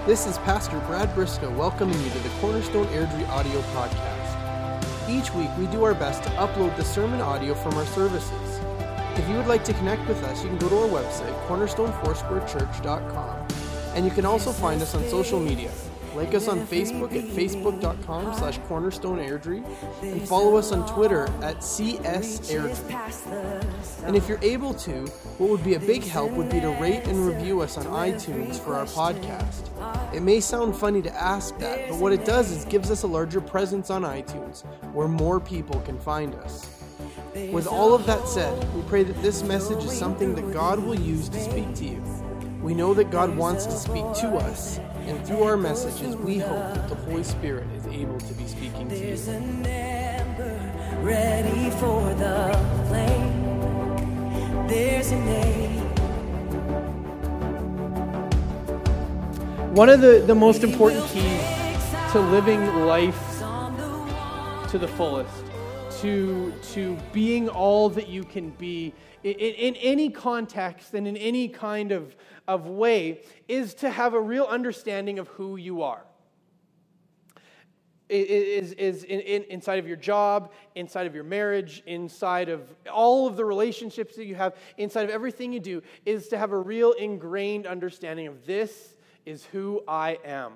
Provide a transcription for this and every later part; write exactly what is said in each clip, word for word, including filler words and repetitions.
This is Pastor Brad Briscoe welcoming you to the Cornerstone Airdrie audio podcast. Each week we do our best to upload the sermon audio from our services. If you would like to connect with us, you can go to our website, cornerstone foursquare church dot com, and you can also find us on social media. Like us on Facebook at facebook.com slash cornerstone airdrie, and follow us on Twitter at C S Airdrie. And if you're able to, what would be a big help would be to rate and review us on iTunes for our podcast. It may sound funny to ask that, but what it does is gives us a larger presence on iTunes, where more people can find us. With all of that said, we pray that this message is something that God will use to speak to you. We know that God wants to speak to us, and through our messages, we hope that the Holy Spirit is able to be speaking to you. There's an ember ready for the flame. There's an name. One of the, the most important keys to living life to the fullest, to, to being all that you can be in, in any context and in any kind of, of way, is to have a real understanding of who you are. It is, is in, in, inside of your job, inside of your marriage, inside of all of the relationships that you have, inside of everything you do, is to have a real ingrained understanding of this is who I am.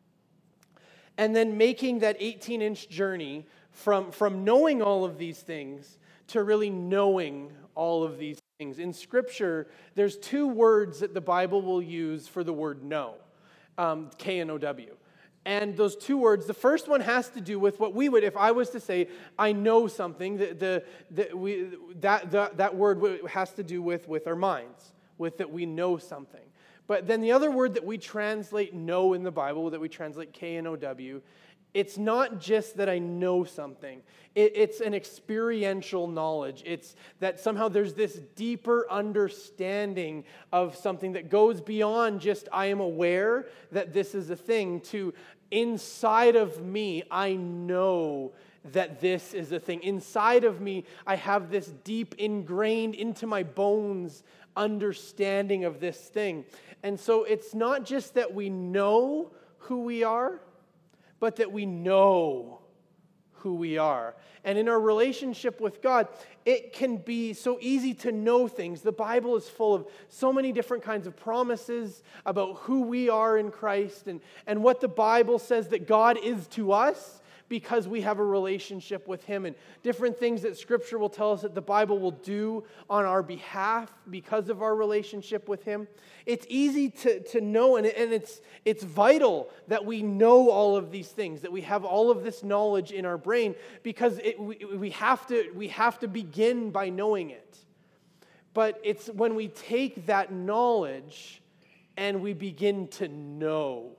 And then making that eighteen-inch journey from, from knowing all of these things to really knowing all of these things. In Scripture, there's two words that the Bible will use for the word know, um, K N O W. And those two words, the first one has to do with what we would, if I was to say, I know something, the, the, the, we, that, the, that word has to do with, with our minds, with that we know something. But then the other word that we translate know in the Bible, that we translate K N O W, it's not just that I know something. It, it's an experiential knowledge. It's that somehow there's this deeper understanding of something that goes beyond just I am aware that this is a thing to inside of me, I know that this is a thing. Inside of me, I have this deep ingrained into my bones understanding of this thing. And so it's not just that we know who we are, but that we know who we are. And in our relationship with God, it can be so easy to know things. The Bible is full of so many different kinds of promises about who we are in Christ and, and what the Bible says that God is to us because we have a relationship with Him, and different things that Scripture will tell us that the Bible will do on our behalf because of our relationship with Him. It's easy to, to know, and, and it's, it's vital that we know all of these things, that we have all of this knowledge in our brain, because it, we, we, have to, we have to begin by knowing it. But it's when we take that knowledge and we begin to know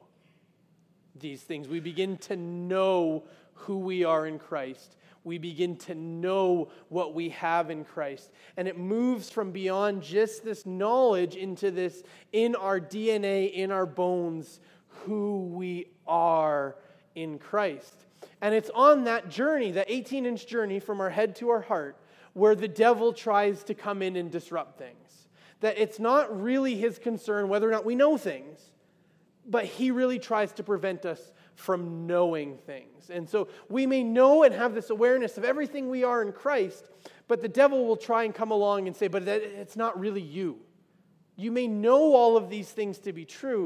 these things, we begin to know who we are in Christ. We begin to know what we have in Christ. And it moves from beyond just this knowledge into this in our D N A, in our bones, who we are in Christ. And it's on that journey, that eighteen-inch journey from our head to our heart, where the devil tries to come in and disrupt things. That it's not really his concern whether or not we know things, but he really tries to prevent us from knowing things. And so we may know and have this awareness of everything we are in Christ, but the devil will try and come along and say, but that, it's not really you. You may know all of these things to be true,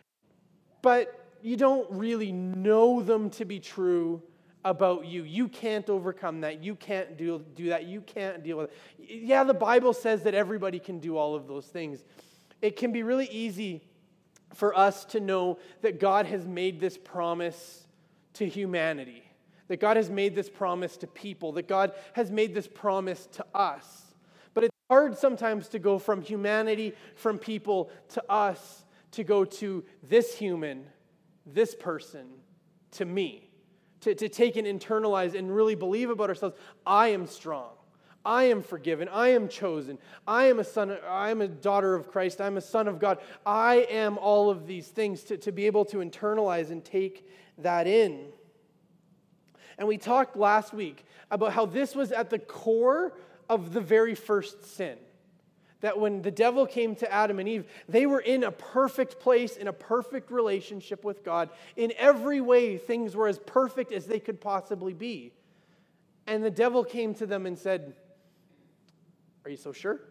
but you don't really know them to be true about you. You can't overcome that. You can't do, do that. You can't deal with it. Yeah, the Bible says that everybody can do all of those things. It can be really easy for us to know that God has made this promise to humanity, that God has made this promise to people, that God has made this promise to us. But it's hard sometimes to go from humanity, from people, to us, to go to this human, this person, to me, to, to take and internalize and really believe about ourselves, I am strong. I am forgiven. I am chosen. I am a son. I am a daughter of Christ. I'm a son of God. I am all of these things, to, to be able to internalize and take that in. And we talked last week about how this was at the core of the very first sin. that when the devil came to Adam and Eve, they were in a perfect place, in a perfect relationship with God. In every way, things were as perfect as they could possibly be. And the devil came to them and said, "Are you so sure?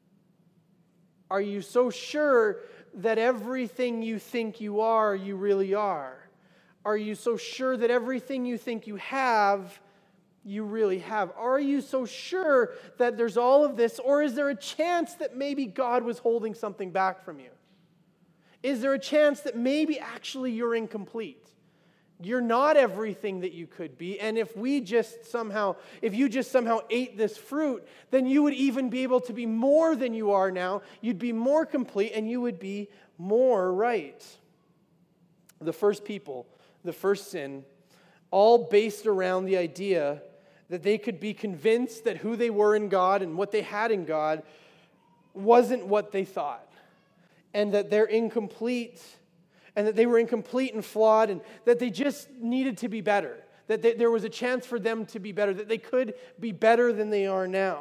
Are you so sure that everything you think you are, you really are? Are you so sure that everything you think you have, you really have? Are you so sure that there's all of this, or is there a chance that maybe God was holding something back from you? Is there a chance that maybe actually you're incomplete? You're not everything that you could be, and if we just somehow, if you just somehow ate this fruit, then you would even be able to be more than you are now. You'd be more complete, and you would be more right." The first people, the first sin, all based around the idea that they could be convinced that who they were in God and what they had in God wasn't what they thought, and that they're incomplete, and that they were incomplete and flawed, and that they just needed to be better, that they, there was a chance for them to be better, that they could be better than they are now.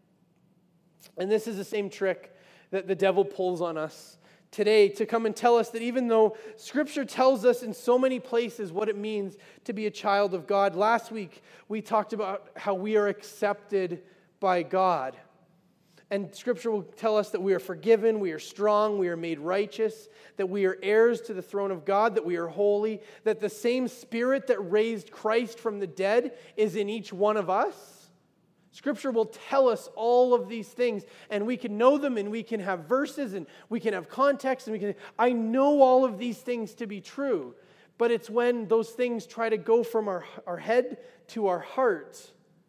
And this is the same trick that the devil pulls on us today, to come and tell us that even though Scripture tells us in so many places what it means to be a child of God. Last week, we talked about how we are accepted by God. And Scripture will tell us that we are forgiven, we are strong, we are made righteous, that we are heirs to the throne of God, that we are holy, that the same Spirit that raised Christ from the dead is in each one of us. Scripture will tell us all of these things, and we can know them, and we can have verses, and we can have context, and we can, I know all of these things to be true, but it's when those things try to go from our, our head to our heart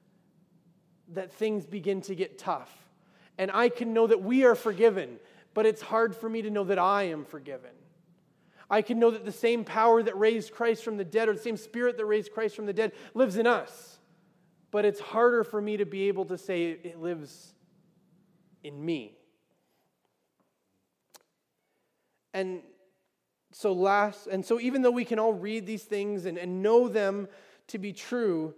that things begin to get tough. And I can know that we are forgiven, but it's hard for me to know that I am forgiven. I can know that the same power that raised Christ from the dead, or the same Spirit that raised Christ from the dead, lives in us. But it's harder for me to be able to say it lives in me. And so last, and so even though we can all read these things and, and know them to be true,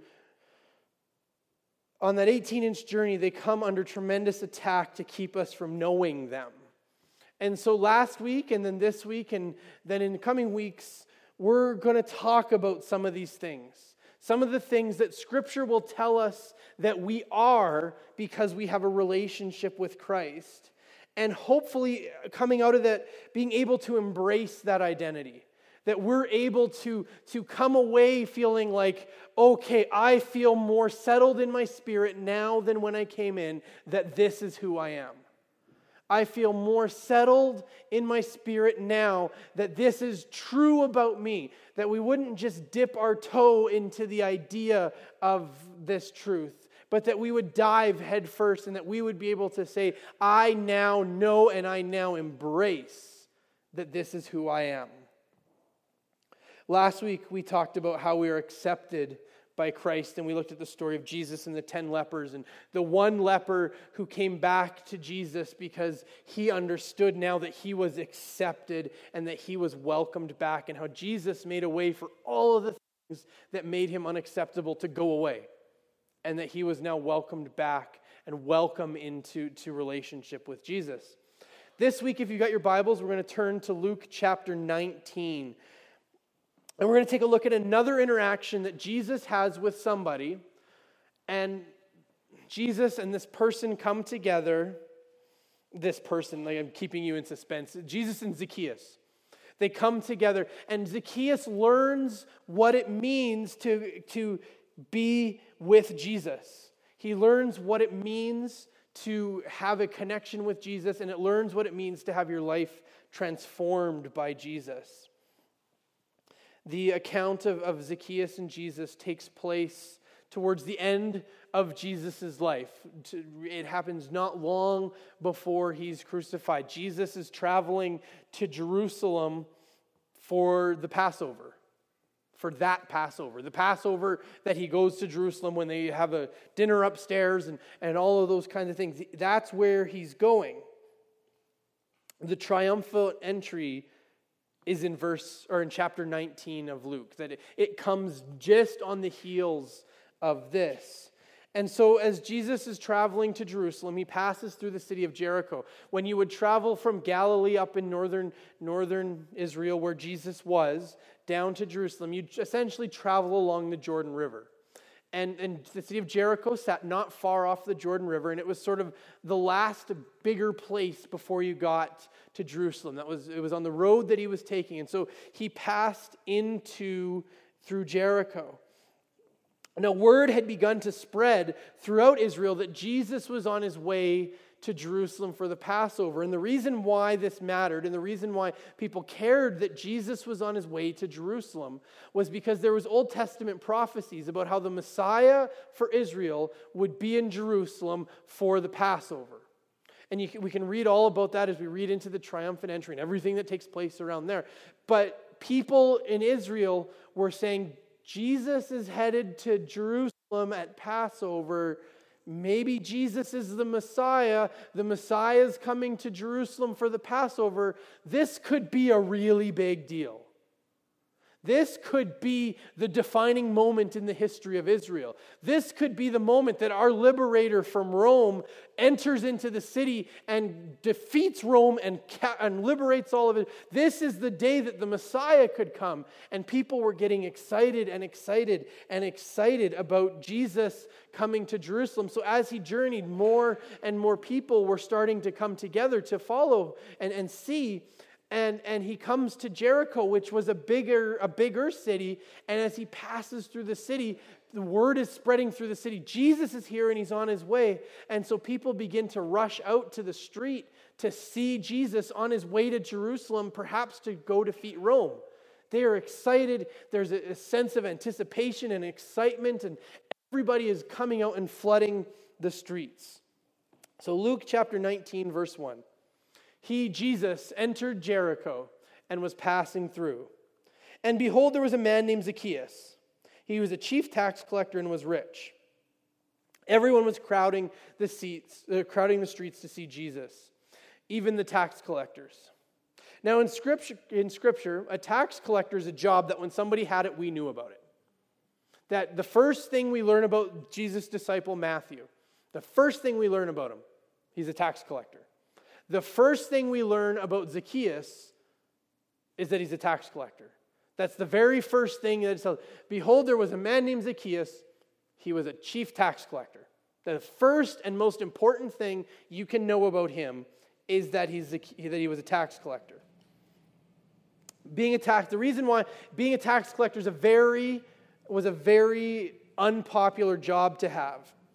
on that eighteen-inch journey, they come under tremendous attack to keep us from knowing them. And so last week, and then this week, and then in the coming weeks, we're going to talk about some of these things. Some of the things that Scripture will tell us that we are because we have a relationship with Christ. And hopefully, coming out of that, being able to embrace that identity. That we're able to, to come away feeling like, okay, I feel more settled in my spirit now than when I came in, that this is who I am. I feel more settled in my spirit now that this is true about me, that we wouldn't just dip our toe into the idea of this truth, but that we would dive headfirst and that we would be able to say, I now know and I now embrace that this is who I am. Last week, we talked about how we are accepted by Christ, and we looked at the story of Jesus and the ten lepers, and the one leper who came back to Jesus because he understood now that he was accepted and that he was welcomed back, and how Jesus made a way for all of the things that made him unacceptable to go away, and that he was now welcomed back and welcome into to relationship with Jesus. This week, if you got your Bibles, we're going to turn to Luke chapter nineteen. And we're going to take a look at another interaction that Jesus has with somebody. And Jesus and this person come together. This person, like I'm keeping you in suspense. Jesus and Zacchaeus. They come together. And Zacchaeus learns what it means to, to be with Jesus. He learns what it means to have a connection with Jesus. And it learns what it means to have your life transformed by Jesus. The account of, of Zacchaeus and Jesus takes place towards the end of Jesus' life. It happens not long before he's crucified. Jesus is traveling to Jerusalem for the Passover, for that Passover. The Passover that he goes to Jerusalem when they have a dinner upstairs and, and all of those kinds of things. That's where he's going. The triumphal entry is in verse or in chapter nineteen of Luke, that it, it comes just on the heels of this. And so as Jesus is traveling to Jerusalem, he passes through the city of Jericho. When you would travel from Galilee up in northern, northern Israel, where Jesus was, down to Jerusalem, you'd essentially travel along the Jordan River. And, and the city of Jericho sat not far off the Jordan River, and it was sort of the last bigger place before you got to Jerusalem. That was, it was on the road that he was taking. And so he passed into, through Jericho. Now, word had begun to spread throughout Israel that Jesus was on his way to Jerusalem for the Passover. And the reason why this mattered and the reason why people cared that Jesus was on his way to Jerusalem was because there was Old Testament prophecies about how the Messiah for Israel would be in Jerusalem for the Passover. And you can, we can read all about that as we read into the triumphant entry and everything that takes place around there. But people in Israel were saying, Jesus is headed to Jerusalem at Passover. Maybe Jesus is the Messiah. The Messiah is coming to Jerusalem for the Passover. This could be a really big deal. This could be the defining moment in the history of Israel. This could be the moment that our liberator from Rome enters into the city and defeats Rome and, ca- and liberates all of it. This is the day that the Messiah could come. And people were getting excited and excited and excited about Jesus coming to Jerusalem. So as he journeyed, more and more people were starting to come together to follow and, and see. And, and he comes to Jericho, which was a bigger, a bigger city. And as he passes through the city, the word is spreading through the city. Jesus is here and he's on his way. And so people begin to rush out to the street to see Jesus on his way to Jerusalem, perhaps to go defeat Rome. They are excited. There's a, a sense of anticipation and excitement, and everybody is coming out and flooding the streets. So Luke chapter nineteen, verse one. He, Jesus, entered Jericho and was passing through. And behold, there was a man named Zacchaeus. He was a chief tax collector and was rich. Everyone was crowding the seats, uh, crowding the streets to see Jesus, even the tax collectors. Now, in scripture, in scripture, a tax collector is a job that when somebody had it, we knew about it. That the first thing we learn about Jesus' disciple Matthew, the first thing we learn about him, he's a tax collector. The first thing we learn about Zacchaeus is that he's a tax collector. That's the very first thing that it says. Behold, there was a man named Zacchaeus. He was a chief tax collector. The first and most important thing you can know about him is that he's that he was a tax collector. Being a tax, the reason why being a tax collector is a very was a very unpopular job to have.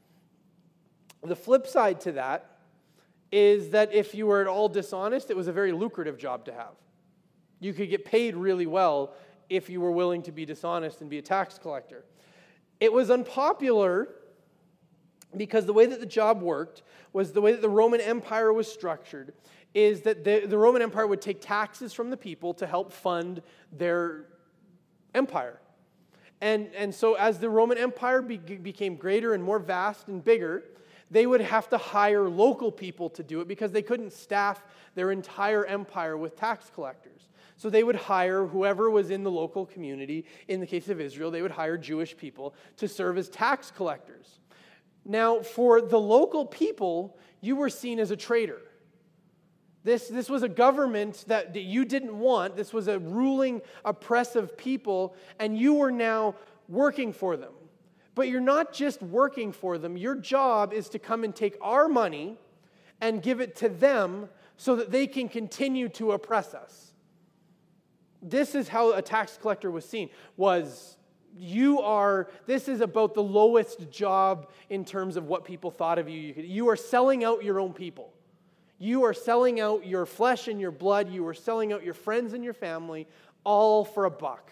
The flip side to that is that if you were at all dishonest, it was a very lucrative job to have. You could get paid really well if you were willing to be dishonest and be a tax collector. It was unpopular because the way that the job worked was the way that the Roman Empire was structured is that the, the Roman Empire would take taxes from the people to help fund their empire. And, and so as the Roman Empire be, became greater and more vast and bigger, they would have to hire local people to do it because they couldn't staff their entire empire with tax collectors. So they would hire whoever was in the local community. In the case of Israel, they would hire Jewish people to serve as tax collectors. Now, for the local people, you were seen as a traitor. This, this was a government that, that you didn't want. This was a ruling, oppressive people, and you were now working for them. But you're not just working for them. Your job is to come and take our money and give it to them so that they can continue to oppress us. This is how a tax collector was seen, was you are, this is about the lowest job in terms of what people thought of you. You are selling out your own people. You are selling out your flesh and your blood. You are selling out your friends and your family, all for a buck.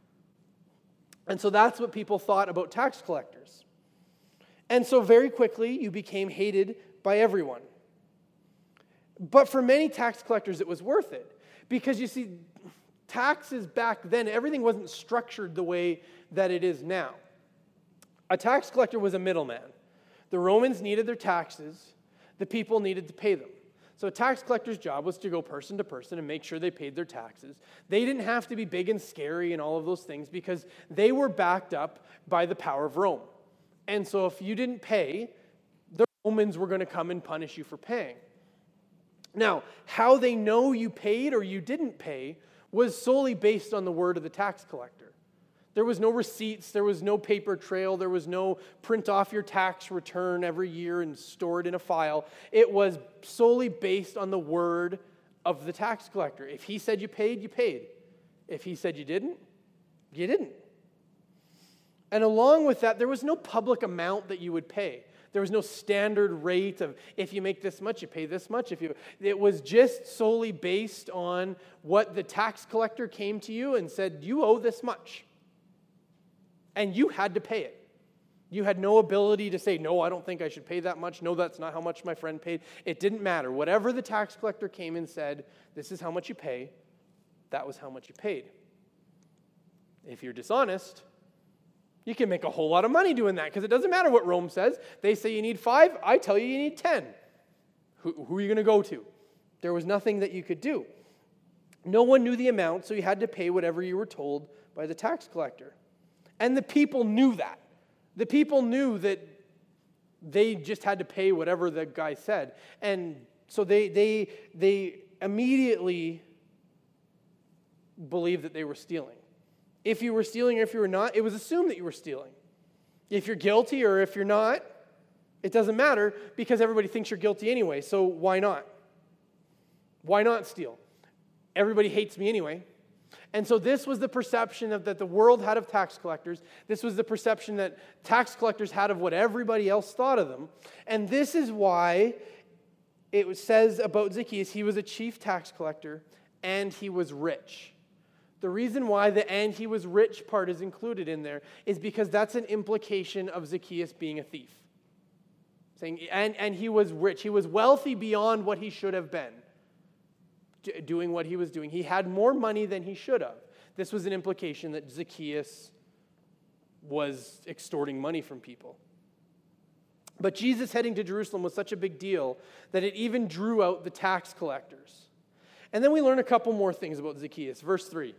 And so that's what people thought about tax collectors. And so very quickly, you became hated by everyone. But for many tax collectors, it was worth it. Because you see, taxes back then, everything wasn't structured the way that it is now. A tax collector was a middleman. The Romans needed their taxes. The people needed to pay them. So a tax collector's job was to go person to person and make sure they paid their taxes. They didn't have to be big and scary and all of those things because they were backed up by the power of Rome. And so if you didn't pay, the Romans were going to come and punish you for paying. Now, how they know you paid or you didn't pay was solely based on the word of the tax collector. There was no receipts, there was no paper trail, there was no print off your tax return every year and store it in a file. It was solely based on the word of the tax collector. If he said you paid, you paid. If he said you didn't, you didn't. And along with that, there was no public amount that you would pay. There was no standard rate of if you make this much, you pay this much. If you, it was just solely based on what the tax collector came to you and said, you owe this much. And you had to pay it. You had no ability to say, no, I don't think I should pay that much. No, that's not how much my friend paid. It didn't matter. Whatever the tax collector came and said, this is how much you pay, that was how much you paid. If you're dishonest, you can make a whole lot of money doing that because it doesn't matter what Rome says. They say you need five, I tell you you need ten. Who, who are you going to go to? There was nothing that you could do. No one knew the amount, so you had to pay whatever you were told by the tax collector. And the people knew that. The people knew that they just had to pay whatever the guy said. And so they they they immediately believed that they were stealing. If you were stealing or if you were not, it was assumed that you were stealing. If you're guilty or if you're not, it doesn't matter because everybody thinks you're guilty anyway, so why not? Why not steal? Everybody hates me anyway. And so this was the perception of, that the world had of tax collectors. This was the perception that tax collectors had of what everybody else thought of them. And this is why it says about Zacchaeus, he was a chief tax collector and he was rich. The reason why the and he was rich part is included in there is because that's an implication of Zacchaeus being a thief. Saying, and, and he was rich. He was wealthy beyond what he should have been doing what he was doing. He had more money than he should have. This was an implication that Zacchaeus was extorting money from people. But Jesus heading to Jerusalem was such a big deal that it even drew out the tax collectors. And then we learn a couple more things about Zacchaeus. Verse three.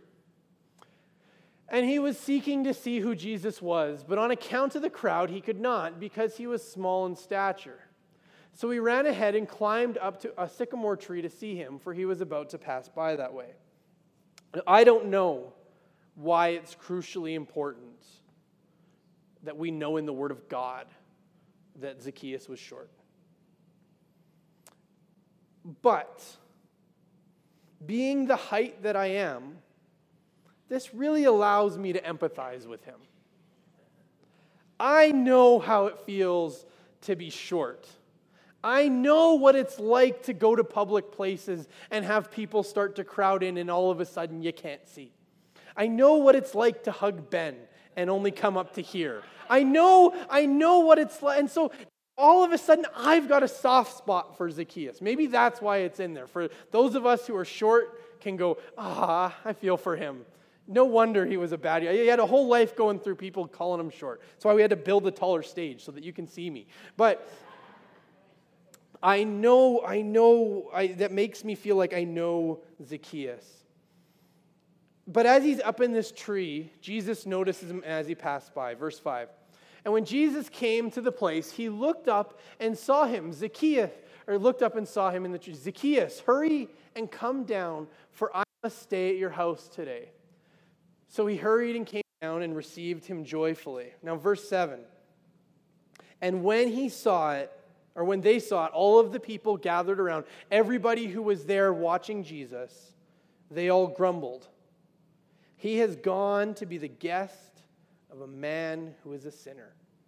And he was seeking to see who Jesus was, but on account of the crowd he could not, because he was small in stature. So he ran ahead and climbed up to a sycamore tree to see him, for he was about to pass by that way. I don't know why it's crucially important that we know in the Word of God that Zacchaeus was short. But being the height that I am, this really allows me to empathize with him. I know how it feels to be short. I know what it's like to go to public places and have people start to crowd in and all of a sudden you can't see. I know what it's like to hug Ben and only come up to here. I know, I know what it's like. And so all of a sudden I've got a soft spot for Zacchaeus. Maybe that's why it's in there. For those of us who are short can go, ah, I feel for him. No wonder he was a bad guy. He had a whole life going through people calling him short. That's why we had to build a taller stage so that you can see me. But I know, I know, I, that makes me feel like I know Zacchaeus. But as he's up in this tree, Jesus notices him as he passed by. Verse five. And when Jesus came to the place, he looked up and saw him, Zacchaeus, or looked up and saw him in the tree. Zacchaeus, hurry and come down, for I must stay at your house today. So he hurried and came down and received him joyfully. Now, verse seven. And when he saw it, or when they saw it, all of the people gathered around, everybody who was there watching Jesus, they all grumbled. He has gone to be the guest of a man who is a sinner.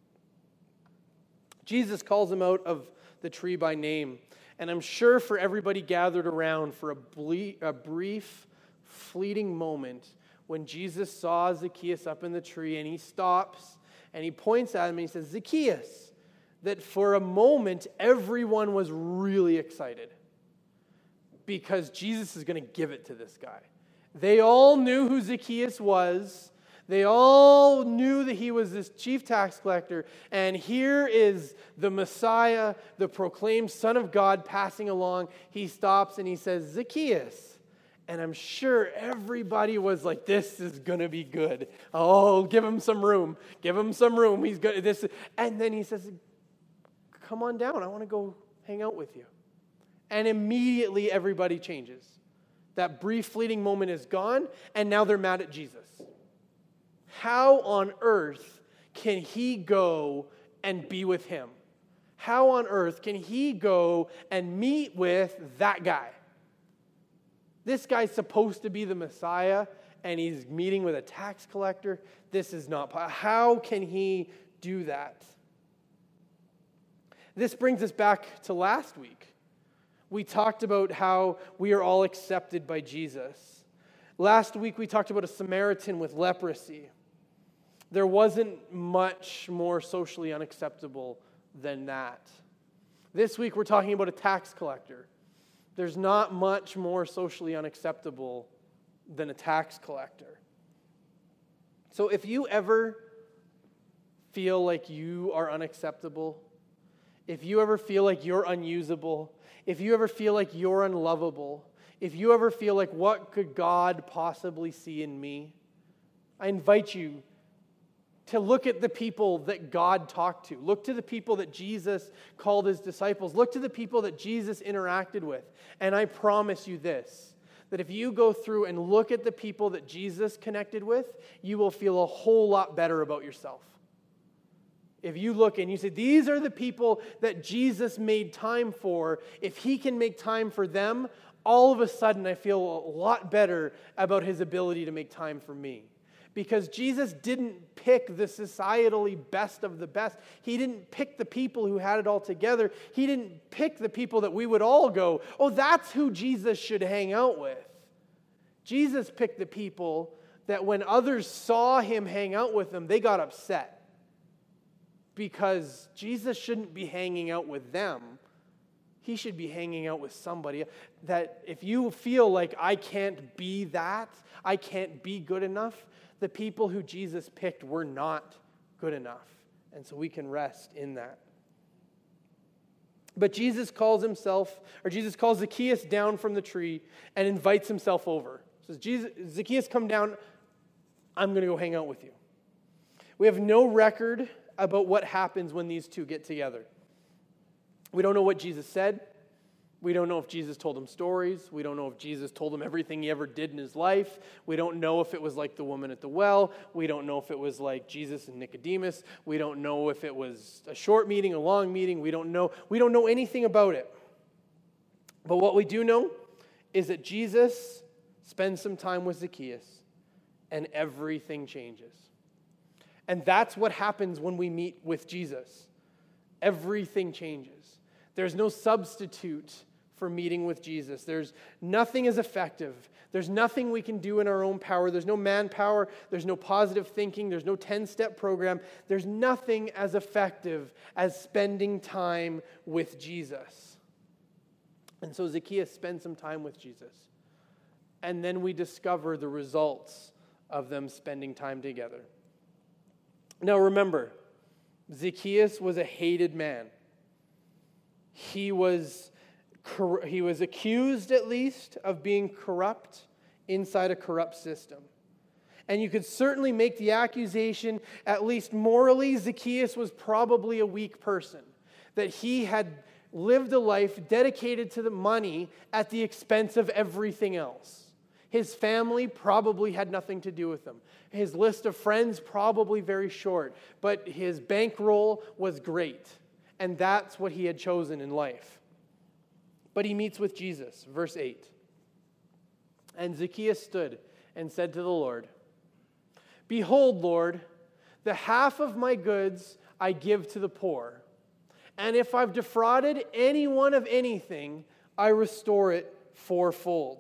Jesus calls him out of the tree by name. And I'm sure for everybody gathered around for a, ble- a brief, fleeting moment, when Jesus saw Zacchaeus up in the tree and he stops and he points at him and he says, Zacchaeus, that for a moment everyone was really excited because Jesus is going to give it to this guy. They all knew who Zacchaeus was. They all knew that he was this chief tax collector. And here is the Messiah, the proclaimed Son of God, passing along. He stops and he says, Zacchaeus. And I'm sure everybody was like, this is going to be good. Oh, give him some room. Give him some room. He's good. This. And then he says, come on down. I want to go hang out with you. And immediately everybody changes. That brief fleeting moment is gone, and now they're mad at Jesus. How on earth can he go and be with him? How on earth can he go and meet with that guy? This guy's supposed to be the Messiah, and he's meeting with a tax collector. This is not possible. How can he do that? This brings us back to last week. We talked about how we are all accepted by Jesus. Last week we talked about a Samaritan with leprosy. There wasn't much more socially unacceptable than that. This week we're talking about a tax collector. There's not much more socially unacceptable than a tax collector. So if you ever feel like you are unacceptable, if you ever feel like you're unusable, if you ever feel like you're unlovable, if you ever feel like, what could God possibly see in me? I invite you to look at the people that God talked to. Look to the people that Jesus called his disciples. Look to the people that Jesus interacted with. And I promise you this, that if you go through and look at the people that Jesus connected with, you will feel a whole lot better about yourself. If you look and you say, these are the people that Jesus made time for, if he can make time for them, all of a sudden I feel a lot better about his ability to make time for me. Because Jesus didn't pick the societally best of the best. He didn't pick the people who had it all together. He didn't pick the people that we would all go, oh, that's who Jesus should hang out with. Jesus picked the people that when others saw him hang out with them, they got upset. Because Jesus shouldn't be hanging out with them. He should be hanging out with somebody that if you feel like I can't be that, I can't be good enough, the people who Jesus picked were not good enough. And so we can rest in that. But Jesus calls himself, or Jesus calls Zacchaeus down from the tree and invites himself over. He says, Jesus, Zacchaeus, come down. I'm going to go hang out with you. We have no record about what happens when these two get together. We don't know what Jesus said. We don't know if Jesus told him stories. We don't know if Jesus told him everything he ever did in his life. We don't know if it was like the woman at the well. We don't know if it was like Jesus and Nicodemus. We don't know if it was a short meeting, a long meeting. We don't know. We don't know anything about it. But what we do know is that Jesus spends some time with Zacchaeus and everything changes. And that's what happens when we meet with Jesus. Everything changes. There's no substitute for meeting with Jesus. There's nothing as effective. There's nothing we can do in our own power. There's no manpower. There's no positive thinking. There's no ten-step program. There's nothing as effective as spending time with Jesus. And so Zacchaeus spends some time with Jesus. And then we discover the results of them spending time together. Now remember, Zacchaeus was a hated man. He was, he was accused, at least, of being corrupt inside a corrupt system. And you could certainly make the accusation, at least morally, Zacchaeus was probably a weak person. That he had lived a life dedicated to the money at the expense of everything else. His family probably had nothing to do with him. His list of friends probably very short, but his bankroll was great. And that's what he had chosen in life. But he meets with Jesus, verse eight. And Zacchaeus stood and said to the Lord, Behold, Lord, the half of my goods I give to the poor. And if I've defrauded anyone of anything, I restore it fourfold.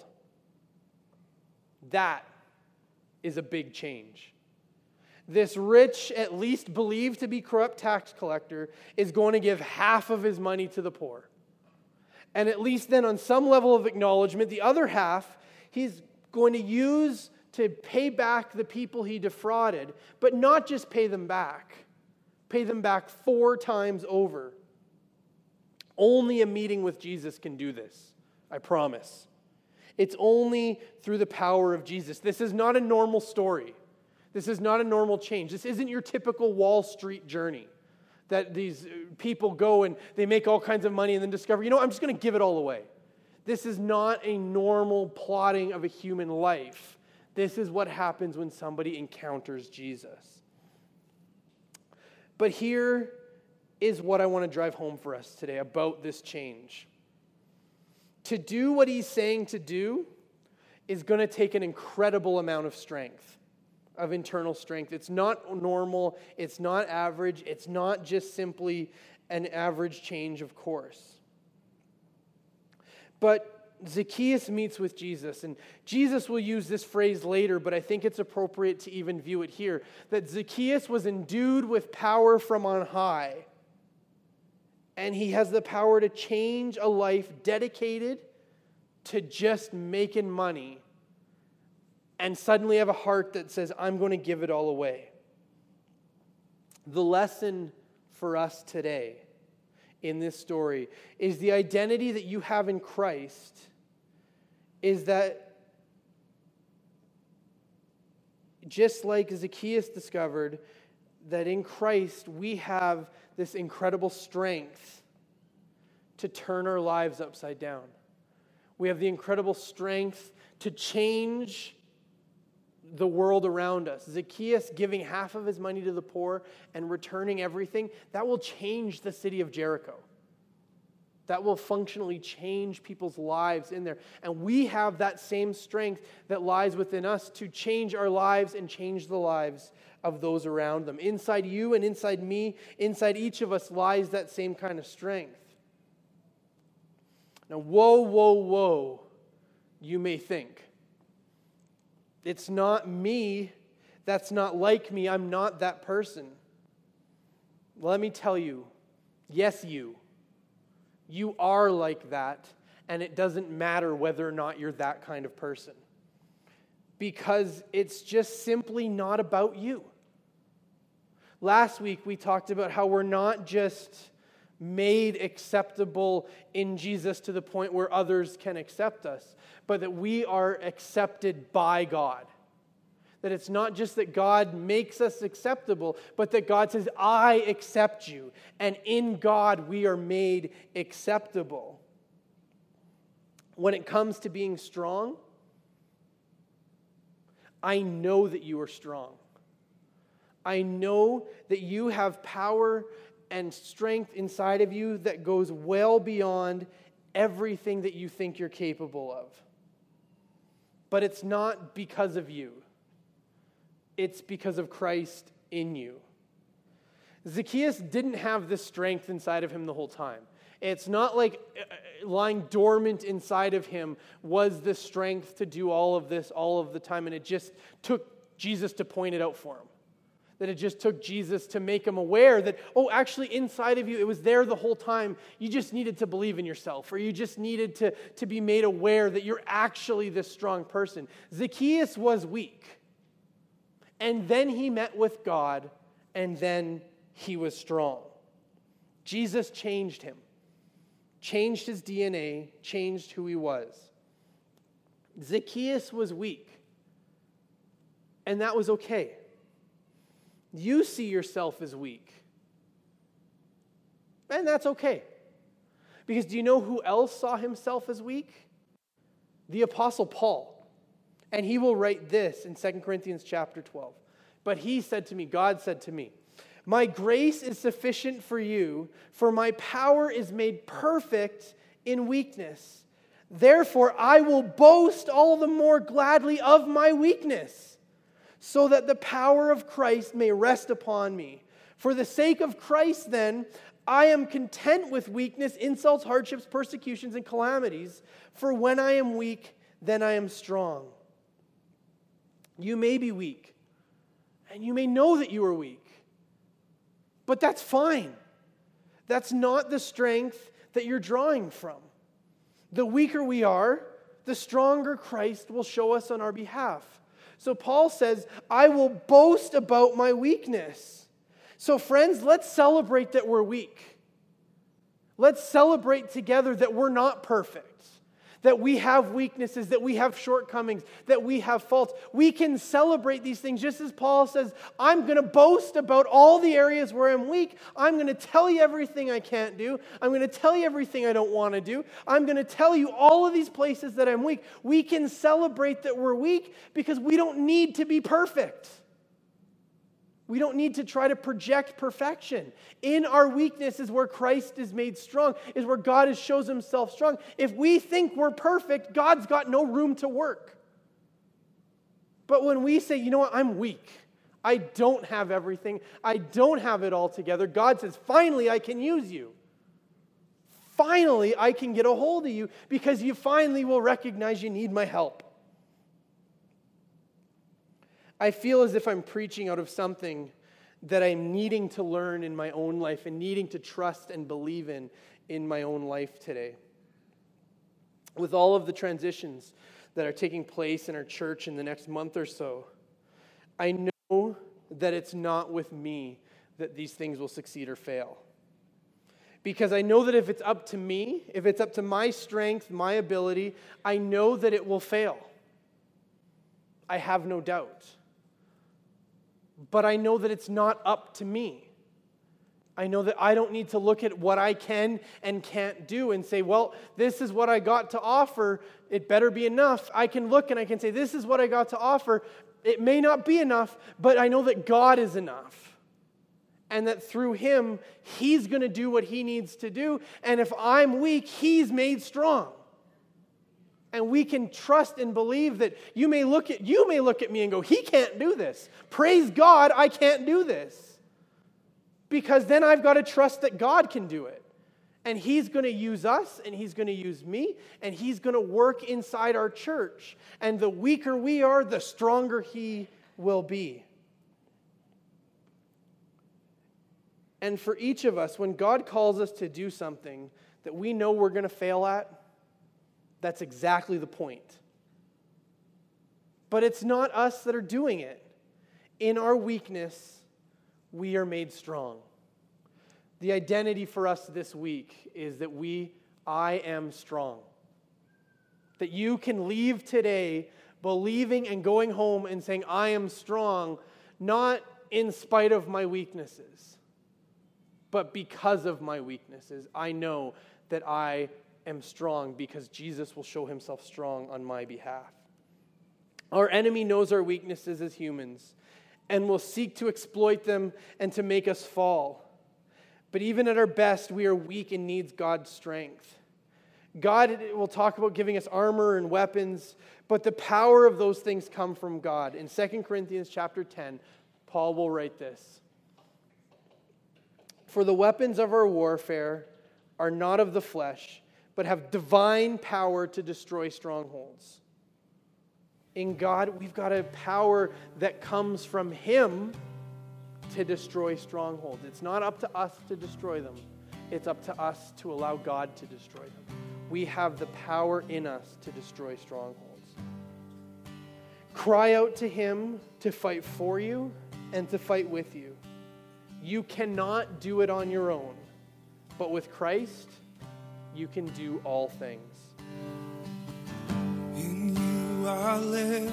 That is a big change. This rich, at least believed to be corrupt tax collector is going to give half of his money to the poor. And at least then on some level of acknowledgement, the other half he's going to use to pay back the people he defrauded, but not just pay them back. Pay them back four times over. Only a meeting with Jesus can do this, I promise. It's only through the power of Jesus. This is not a normal story. This is not a normal change. This isn't your typical Wall Street journey that these people go and they make all kinds of money and then discover, you know, I'm just going to give it all away. This is not a normal plotting of a human life. This is what happens when somebody encounters Jesus. But here is what I want to drive home for us today about this change. To do what he's saying to do is going to take an incredible amount of strength, of internal strength. It's not normal. It's not average. It's not just simply an average change of course. But Zacchaeus meets with Jesus, and Jesus will use this phrase later, but I think it's appropriate to even view it here, that Zacchaeus was endued with power from on high, and he has the power to change a life dedicated to just making money and suddenly have a heart that says, I'm going to give it all away. The lesson for us today in this story is the identity that you have in Christ is that just like Zacchaeus discovered, that in Christ we have this incredible strength to turn our lives upside down. We have the incredible strength to change the world around us. Zacchaeus giving half of his money to the poor and returning everything, that will change the city of Jericho. That will functionally change people's lives in there. And we have that same strength that lies within us to change our lives and change the lives of those around them. Inside you and inside me, inside each of us lies that same kind of strength. Now, whoa, whoa, whoa, you may think. It's not me. That's not like me. I'm not that person. Let me tell you, yes, you. You are like that, and it doesn't matter whether or not you're that kind of person. Because it's just simply not about you. Last week, we talked about how we're not just made acceptable in Jesus to the point where others can accept us, but that we are accepted by God. That it's not just that God makes us acceptable, but that God says, I accept you. And in God, we are made acceptable. When it comes to being strong, I know that you are strong. I know that you have power and strength inside of you that goes well beyond everything that you think you're capable of. But it's not because of you. It's because of Christ in you. Zacchaeus didn't have this strength inside of him the whole time. It's not like lying dormant inside of him was the strength to do all of this all of the time, and it just took Jesus to point it out for him. That it just took Jesus to make him aware that, oh, actually inside of you, it was there the whole time. You just needed to believe in yourself, or you just needed to, to be made aware that you're actually this strong person. Zacchaeus was weak. And then he met with God, and then he was strong. Jesus changed him, changed his D N A, changed who he was. Zacchaeus was weak, and that was okay. You see yourself as weak, and that's okay. Because do you know who else saw himself as weak? The Apostle Paul. And he will write this in Second Corinthians chapter twelve. But he said to me, God said to me, my grace is sufficient for you, for my power is made perfect in weakness. Therefore, I will boast all the more gladly of my weakness, so that the power of Christ may rest upon me. For the sake of Christ, then, I am content with weakness, insults, hardships, persecutions, and calamities. For when I am weak, then I am strong. You may be weak, and you may know that you are weak, but that's fine. That's not the strength that you're drawing from. The weaker we are, the stronger Christ will show us on our behalf. So Paul says, I will boast about my weakness. So friends, let's celebrate that we're weak. Let's celebrate together that we're not perfect. that we have weaknesses, that we have shortcomings, that we have faults. We can celebrate these things just as Paul says, I'm going to boast about all the areas where I'm weak. I'm going to tell you everything I can't do. I'm going to tell you everything I don't want to do. I'm going to tell you all of these places that I'm weak. We can celebrate that we're weak because we don't need to be perfect. We don't need to try to project perfection. In our weakness is where Christ is made strong, is where God is, shows himself strong. If we think we're perfect, God's got no room to work. But when we say, you know what, I'm weak, I don't have everything, I don't have it all together, God says, finally I can use you. Finally I can get a hold of you because you finally will recognize you need my help. I feel as if I'm preaching out of something that I'm needing to learn in my own life and needing to trust and believe in in my own life today. With all of the transitions that are taking place in our church in the next month or so, I know that it's not with me that these things will succeed or fail. Because I know that if it's up to me, if it's up to my strength, my ability, I know that it will fail. I have no doubt. But I know that it's not up to me. I know that I don't need to look at what I can and can't do and say, well, this is what I got to offer. It better be enough. I can look and I can say, this is what I got to offer. It may not be enough, but I know that God is enough. And that through him, he's going to do what he needs to do. And if I'm weak, he's made strong. And we can trust and believe that you may look at you may look at me and go, he can't do this. Praise God, I can't do this. Because then I've got to trust that God can do it. And he's going to use us, and he's going to use me, and he's going to work inside our church. And the weaker we are, the stronger he will be. And for each of us, when God calls us to do something that we know we're going to fail at, that's exactly the point. But it's not us that are doing it. In our weakness, we are made strong. The identity for us this week is that we, I am strong. That you can leave today believing and going home and saying, I am strong, not in spite of my weaknesses, but because of my weaknesses. I know that I am strong because Jesus will show himself strong on my behalf. Our enemy knows our weaknesses as humans and will seek to exploit them and to make us fall. But even at our best, we are weak and needs God's strength. God will talk about giving us armor and weapons, but the power of those things come from God. In Second Corinthians chapter ten, Paul will write this. For the weapons of our warfare are not of the flesh, but have divine power to destroy strongholds. In God, we've got a power that comes from him to destroy strongholds. It's not up to us to destroy them. It's up to us to allow God to destroy them. We have the power in us to destroy strongholds. Cry out to him to fight for you and to fight with you. You cannot do it on your own, but with Christ, you can do all things. In you I live,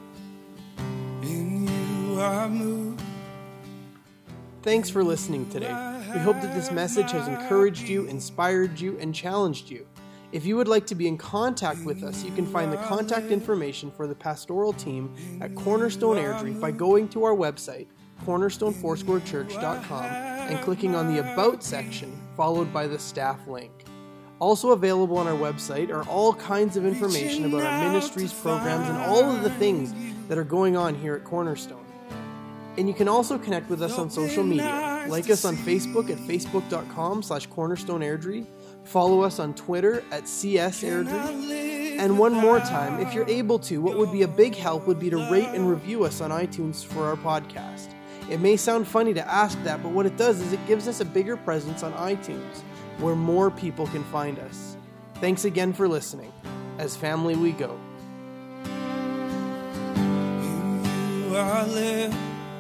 in you I move. Thanks for listening today. We hope that this message has encouraged you, inspired you, and challenged you. If you would like to be in contact with us, you can find the contact information for the pastoral team at Cornerstone Airdrie by going to our website, cornerstone foursquare church dot com, and clicking on the About section, followed by the staff link. Also available on our website are all kinds of information about our ministries, programs, and all of the things that are going on here at Cornerstone. And you can also connect with us on social media. Like us on Facebook at facebook.com slash cornerstone airdrie. Follow us on Twitter at C S Airdrie. And one more time, if you're able to, what would be a big help would be to rate and review us on iTunes for our podcast. It may sound funny to ask that, but what it does is it gives us a bigger presence on iTunes, where more people can find us. Thanks again for listening. As family we go. In you I live,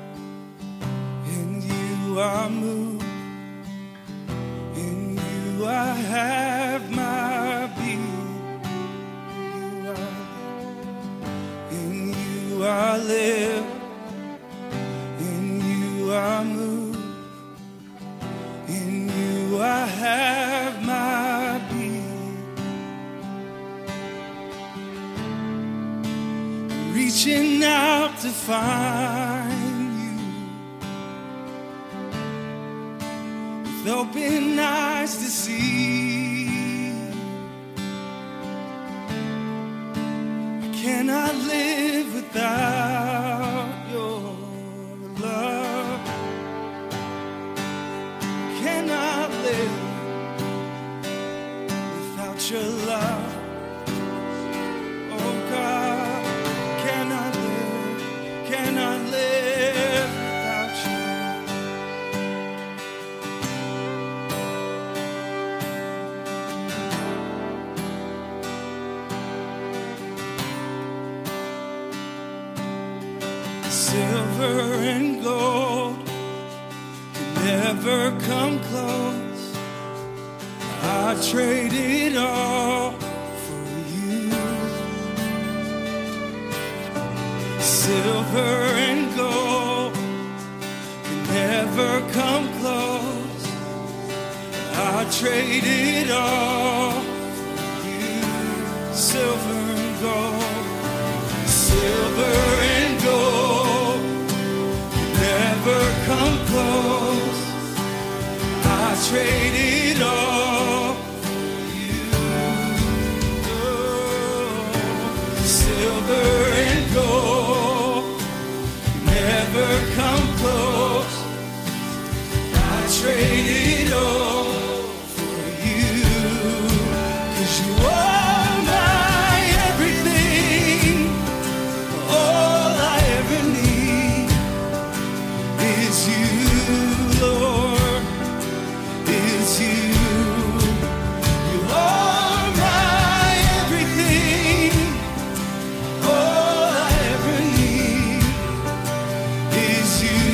in you I move, in you I have my being. reaching out to find you with open eyes to see. I cannot live without your love. I cannot live without your love. Oh God, cannot live, cannot live without you. Silver and gold can never come close. I trade it all for you. Silver and gold can never come close. I trade it all for you. Silver and gold, silver and gold can never come close. I trade it all for you. Oh, silver and gold never come close. I trade it all for you. 'Cause you are my everything. All I ever need is you, Lord, is you. You are my everything. All I ever need is you,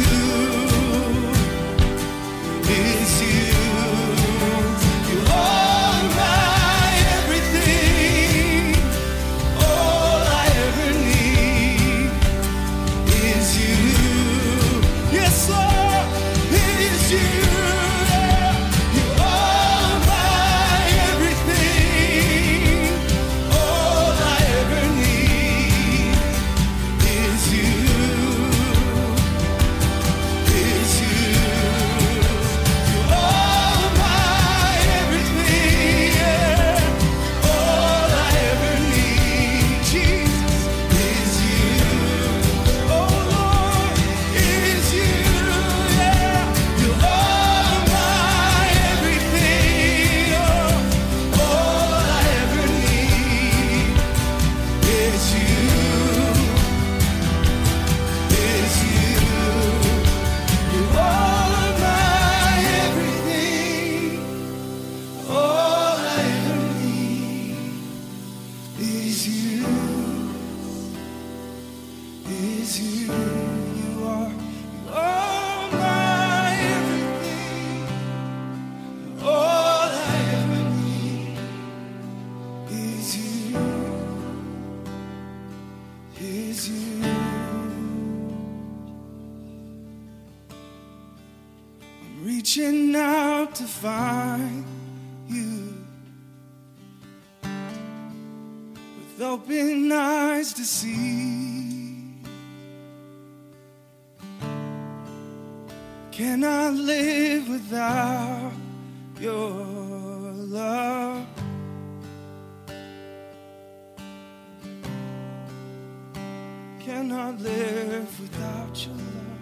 is you. You are my everything. All I ever need is you. Yes, Lord, it is you. You are my everything. All I ever need is you, is you. You are my everything. Yeah. All I ever need, Jesus, is you. Oh Lord, is you. Yeah. You are my everything. Oh, all I ever need is you, is you. You are my everything. All I ever need is you, is you. You are, you are my everything. All I ever need is you, is you. I'm reaching out to find you with open eyes to see. Cannot live without your love. Cannot live without your love.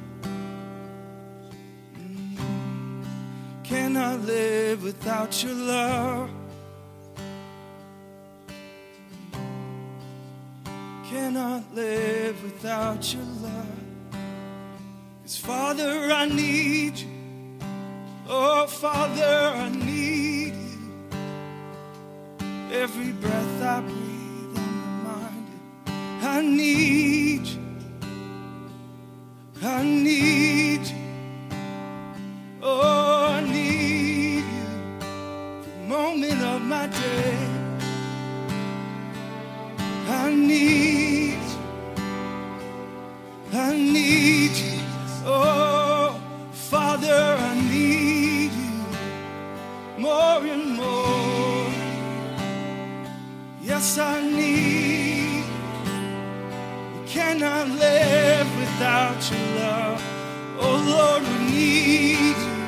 Mm. Cannot live without your love. Cannot live without your love. 'Cause Father, I need you. Oh, Father, I need you. Every breath I breathe, I'm reminded I need you. I need you. Oh, I need you. The moment of my day, I need you. I need you. Oh, Father, I need you more and more. Yes, I need you. cannot live without your love. Oh Lord, we need you.